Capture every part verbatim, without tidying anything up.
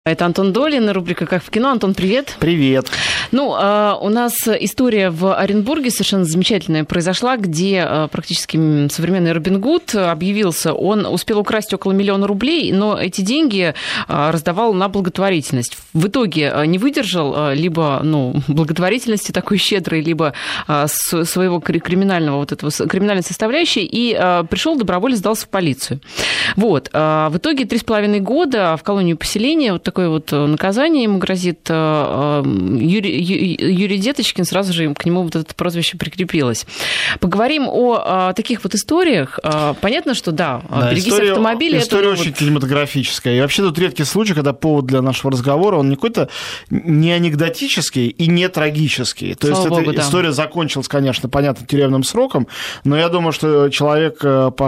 Это Антон Долин, рубрика «Как в кино». Антон, привет. Привет. Ну, э, у нас история в Оренбурге совершенно замечательная произошла, где э, практически современный Робин Гуд объявился. Он успел украсть около миллиона рублей, но эти деньги э, раздавал на благотворительность. В итоге не выдержал э, либо ну, благотворительности такой щедрой, либо э, с своего криминального вот этого криминальной составляющей и э, пришел добровольно, сдался в полицию. Вот. Э, в итоге три с половиной года в колонию поселения вот такое вот наказание ему грозит. Юрий, Юрий Деточкин, сразу же к нему вот это прозвище прикрепилось. Поговорим о, о таких вот историях. Понятно, что да, да берегись история, автомобиля. История это, очень вот... кинематографическая. И вообще тут редкий случай, когда повод для нашего разговора, он не какой-то не анекдотический и не трагический. То Слава есть Богу, эта да. история закончилась, конечно, понятно, тюремным сроком, но я думаю, что человек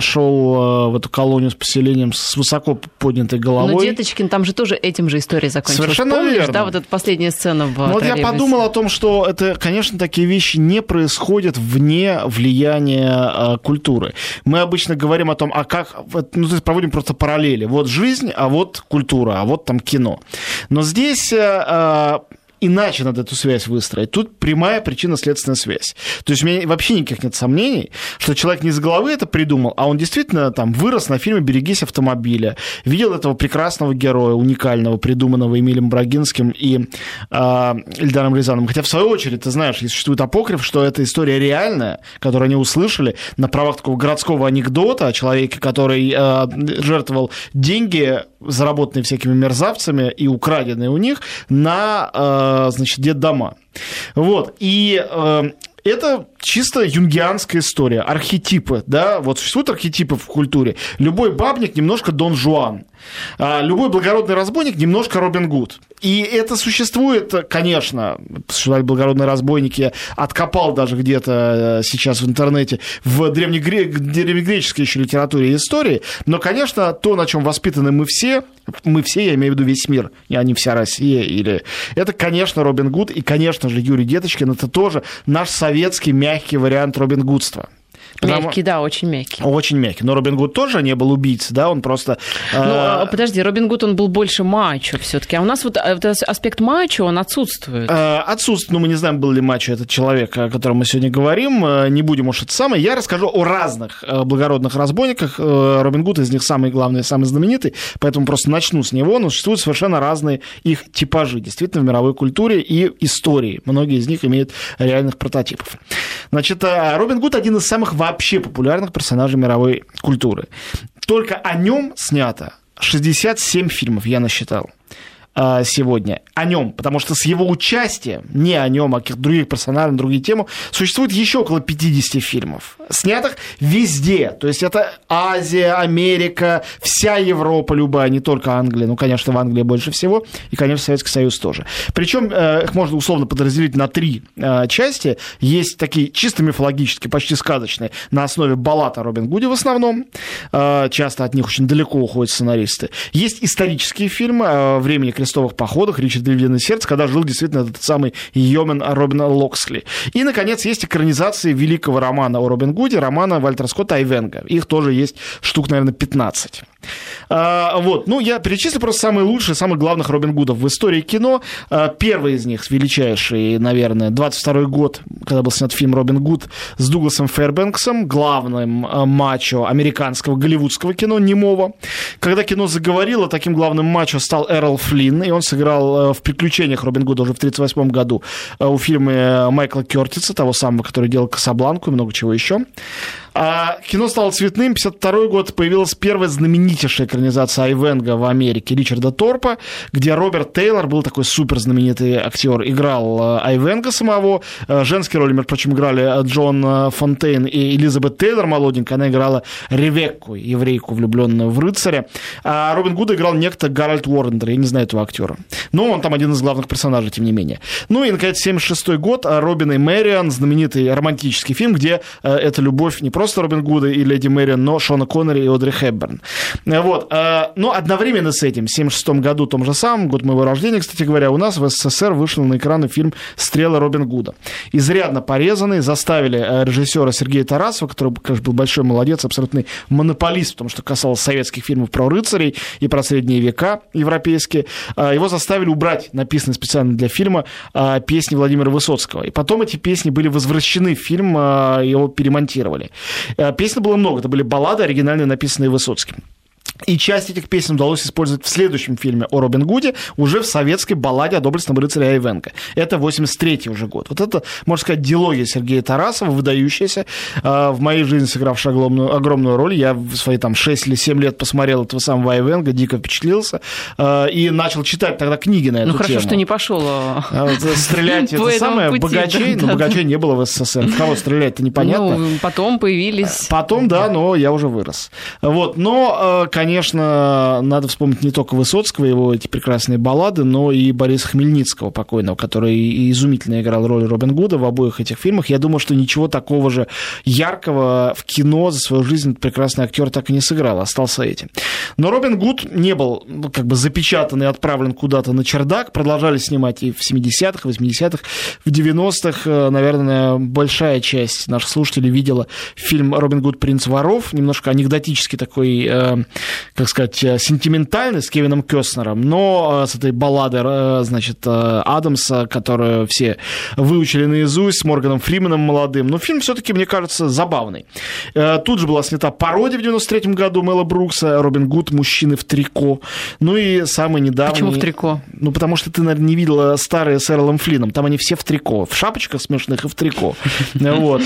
пошел в эту колонию с поселением с высоко поднятой головой. Но Деточкин, там же тоже этим же история закончилась. Совершенно Помнишь, верно. Да, вот эта последняя сцена в Вот я подумал о том, что это, конечно, такие вещи не происходят вне влияния э, культуры. Мы обычно говорим о том, а как, ну, то есть проводим просто параллели. Вот жизнь, а вот культура, а вот там кино. Но здесь... Э, Иначе надо эту связь выстроить. Тут прямая причинно-следственная связь. То есть у меня вообще никаких нет сомнений, что человек не с головы это придумал, а он действительно там вырос на фильме «Берегись автомобиля», видел этого прекрасного героя, уникального, придуманного Эмилем Брагинским и э, Эльдаром Рязановым. Хотя, в свою очередь, ты знаешь, существует апокриф, что эта история реальная, которую они услышали на правах такого городского анекдота о человеке, который э, жертвовал деньги, заработанные всякими мерзавцами и украденные у них, на... Э, значит, детдома. Вот. И э, это чисто юнгианская история, архетипы, да, вот существуют архетипы в культуре. Любой бабник немножко Дон Жуан, а любой благородный разбойник немножко Робин Гуд. И это существует, конечно, существовали благородные разбойники, я откопал даже где-то сейчас в интернете, в древнегре... древнегреческой еще литературе и истории, но, конечно, то, на чем воспитаны мы все, мы все, я имею в виду весь мир, а не вся Россия, или... это, конечно, Робин Гуд, и, конечно же, Юрий Деточкин, это тоже наш советский мягкий вариант Робин Гудства. Потому... Мягкий, да, очень мягкий. Очень мягкий. Но Робин Гуд тоже не был убийцей, да, он просто... Ну, э... подожди, Робин Гуд, он был больше мачо все-таки, а у нас вот этот аспект мачо, он отсутствует. Э, отсутствует, ну, мы не знаем, был ли мачо этот человек, о котором мы сегодня говорим, не будем уж это самое. Я расскажу о разных благородных разбойниках, Робин Гуд из них самый главный, самый знаменитый, поэтому просто начну с него, но существуют совершенно разные их типажи, действительно, в мировой культуре и истории. Многие из них имеют реальных прототипов. Значит, Робин Гуд один из самых вообще популярных персонажей мировой культуры. Только о нем снято шестьдесят семь фильмов, я насчитал сегодня. О нем, потому что с его участием, не о нем, а о каких-то других персонажах, на другие темы, существует еще около пятьдесят фильмов, снятых везде. То есть это Азия, Америка, вся Европа любая, не только Англия. Ну, конечно, в Англии больше всего, и, конечно, Советский Союз тоже. Причем их можно условно подразделить на три части. Есть такие чисто мифологические, почти сказочные, на основе баллад о Робин Гуде в основном. Часто от них очень далеко уходят сценаристы. Есть исторические фильмы «Времени крестовых походах», «Ричард Львиное сердце», когда жил действительно этот самый Йомен Робина Локсли. И, наконец, есть экранизации великого романа о Робин Гуде, романа Вальтера Скотта «Айвенго». Их тоже есть штук, наверное, пятнадцать. А, вот, ну, я перечислю просто самые лучшие, самых главных Робин Гудов в истории кино. А, первый из них, величайший, наверное, двадцать второй год, когда был снят фильм «Робин Гуд» с Дугласом Фэрбэнксом, главным а, мачо американского голливудского кино, немого. Когда кино заговорило, таким главным мачо стал Эррол Флинн, и он сыграл а, в «Приключениях» Робин Гуда уже в тридцать восьмом году а, у фильма Майкла Кёртиса, того самого, который делал «Касабланку» и много чего еще. А кино стало цветным. пятьдесят второй год, появилась первая знаменитейшая экранизация «Айвенго» в Америке Ричарда Торпа, где Роберт Тейлор был такой супер знаменитый актер, играл Айвенго самого. Женские роли, между прочим, играли Джон Фонтейн и Элизабет Тейлор, молоденькая. Она играла Ревекку, еврейку, влюбленную в рыцаря. А Робин Гуда играл некто Гарольд Уоррендер. Я не знаю этого актера. Но он там один из главных персонажей, тем не менее. Ну и, наконец, семьдесят шестой год, Робин и Мэриан, знаменитый романтический фильм, где эта любовь не просто Робин Гуда и Леди Мэриан, но Шона Коннери и Одри Хепберн. Вот. Но одновременно с этим, в семьдесят шестом году, том же самом, год моего рождения, кстати говоря, у нас в СССР вышел на экраны фильм «Стрелы Робин Гуда». Изрядно порезанный, заставили режиссера Сергея Тарасова, который, конечно, был большой молодец, абсолютный монополист, потому что касалось советских фильмов про рыцарей и про средние века европейские, его заставили убрать написанные специально для фильма песни Владимира Высоцкого. И потом эти песни были возвращены в фильм, его перемонтировали. Песен было много, это были баллады, оригинальные, написанные Высоцким. И часть этих песен удалось использовать в следующем фильме о Робин Гуде, уже в советской балладе о доблестном рыцаре Айвенго. Это восемьдесят третий уже год. Вот это, можно сказать, дилогия Сергея Тарасова, выдающаяся, в моей жизни сыгравшая огромную, огромную роль. Я в свои там шесть или семь лет посмотрел этого самого Айвенго, дико впечатлился, и начал читать тогда книги на эту тему. Ну хорошо, что не пошел стрелять, это самое, богачей, но богачей не было в СССР. В кого стрелять-то непонятно. Ну, потом появились. Потом, да, но я уже вырос. Вот, но, конечно, Конечно, надо вспомнить не только Высоцкого, его эти прекрасные баллады, но и Бориса Хмельницкого, покойного, который изумительно играл роль Робин Гуда в обоих этих фильмах. Я думаю, что ничего такого же яркого в кино за свою жизнь этот прекрасный актер так и не сыграл, остался этим. Но Робин Гуд не был как бы запечатан и отправлен куда-то на чердак, продолжали снимать и в семидесятых, восьмидесятых, в девяностых, наверное, большая часть наших слушателей видела фильм «Робин Гуд. Принц воров», немножко анекдотический такой, как сказать, сентиментальный, с Кевином Кёстнером, но с этой балладой, значит, Адамса, которую все выучили наизусть, с Морганом Фрименом молодым. Но фильм все-таки, мне кажется, забавный. Тут же была снята пародия в девяносто третьем году Мэла Брукса «Робин Гуд. Мужчины в трико». Ну и самый недавний... Почему в трико? Ну, потому что ты, наверное, не видела старые с Эрлом Флином. Там они все в трико, в шапочках смешных и в трико. Вот.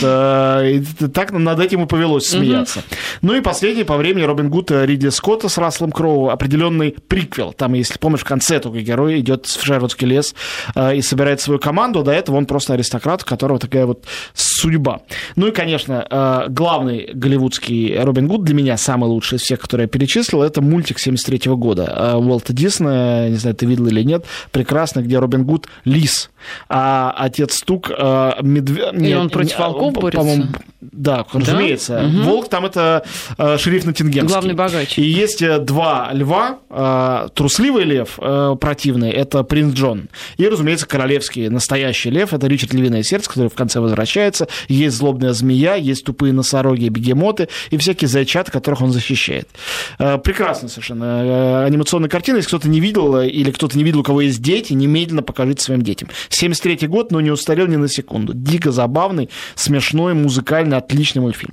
Так над этим и повелось смеяться. Ну и последний по времени Робин Гуд Ридли Скотта с Расселом Кроу, определенный приквел. Там, если помнишь, в конце только герой идет в Шервудский лес э, и собирает свою команду. До этого он просто аристократ, у которого такая вот судьба. Ну и, конечно, э, главный голливудский Робин Гуд, для меня самый лучший из всех, которые я перечислил, это мультик семьдесят третьего года. Э, Уолта Диснея, не знаю, ты видел или нет, прекрасно, где Робин Гуд лис, а отец Стук э, медведь. И он против волков борется? Да, разумеется. Да? Угу. Волк там это э, шериф Ноттингемский. Главный богач. И есть два льва, э, трусливый лев, э, противный, это принц Джон. И, разумеется, королевский настоящий лев, это Ричард Львиное сердце, который в конце возвращается. Есть злобная змея, есть тупые носороги, бегемоты и всякие зайчата, которых он защищает. Э, прекрасная совершенно э, анимационная картина. Если кто-то не видел или кто-то не видел, у кого есть дети, немедленно покажите своим детям. семьдесят третий год, но не устарел ни на секунду. Дико забавный, смешной, музыкальный, отличный мультфильм.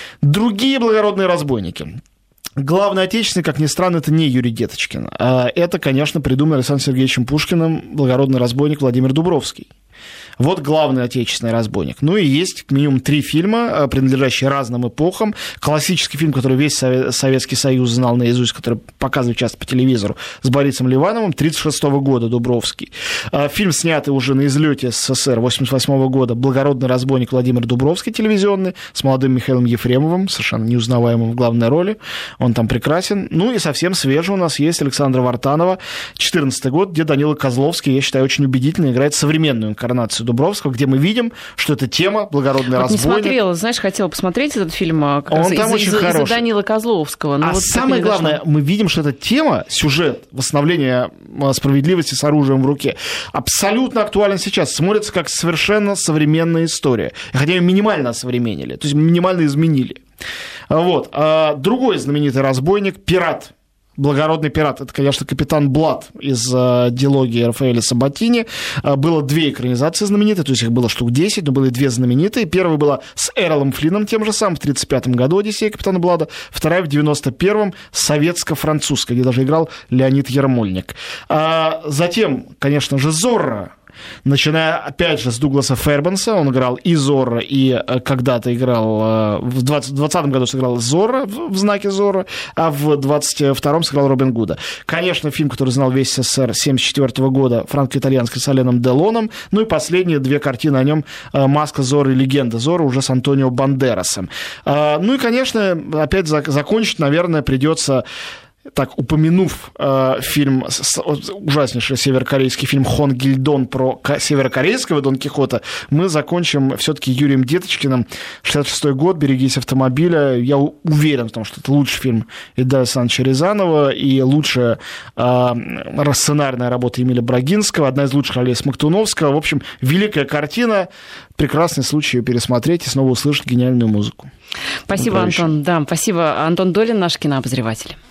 Другие благородные разбойники. Главный отечественный, как ни странно, это не Юрий Деточкин. Это, конечно, придумал Александром Сергеевичем Пушкиным благородный разбойник Владимир Дубровский. Вот главный отечественный разбойник. Ну и есть как минимум три фильма, принадлежащие разным эпохам. Классический фильм, который весь Советский Союз знал наизусть, который показывают часто по телевизору, с Борисом Ливановым, тридцать шестого года, Дубровский. Фильм, снятый уже на излете СССР восемьдесят восьмого года, «Благородный разбойник» Владимир Дубровский, телевизионный, с молодым Михаилом Ефремовым, совершенно неузнаваемым в главной роли. Он там прекрасен. Ну и совсем свежий у нас есть Александра Вартанова, четырнадцатый год, где Данила Козловский, я считаю, очень убедительно играет современную инкарнацию Дубровского, где мы видим, что это тема «Благородный вот разбойник». Не смотрела, знаешь, хотела посмотреть этот фильм как Он раз там из-за, очень из-за, хороший. из-за Данила Козловского. Но а вот самое главное, мы видим, что эта тема, сюжет восстановления справедливости с оружием в руке, абсолютно актуален сейчас. Смотрится как совершенно современная история. Хотя ее минимально осовременили, то есть минимально изменили. Вот. А другой знаменитый разбойник – пират. Благородный пират. Это, конечно, капитан Блад из э, дилогии Рафаэля Сабатини. Э, было две экранизации знаменитые, то есть их было штук десять, но были две знаменитые. Первая была с Эрлом Флином тем же самым, в тридцать пятом году «Одиссея капитана Блада». Вторая в девяносто первом советско-французская, где даже играл Леонид Ермольник. А затем, конечно же, Зорро. Начиная, опять же, с Дугласа Фербенса, он играл и Зорро, и когда-то играл, в двадцатом году сыграл Зорро в «Знаке Зорро, а в двадцать втором сыграл Робин Гуда. Конечно, фильм, который знал весь СССР, семьдесят четвёртого года, франко-итальянский с Аленом Делоном, ну и последние две картины о нем, «Маска Зорро» и «Легенда Зорро» уже с Антонио Бандерасом. Ну и, конечно, опять закончить, наверное, придется так, упомянув э, фильм, с, ужаснейший северокорейский фильм «Хон Гильдон» про северокорейского Дон Кихота, мы закончим все-таки Юрием Деточкиным. шестьдесят шестой год, «Берегись автомобиля». Я уверен в том, что это лучший фильм Эльдара Александровича Рязанова и лучшая э, сценарная работа Эмиля Брагинского, одна из лучших ролей Смоктуновского. В общем, великая картина, прекрасный случай ее пересмотреть и снова услышать гениальную музыку. Спасибо, Антон. Да, спасибо. Антон Долин, наш кинообозреватель.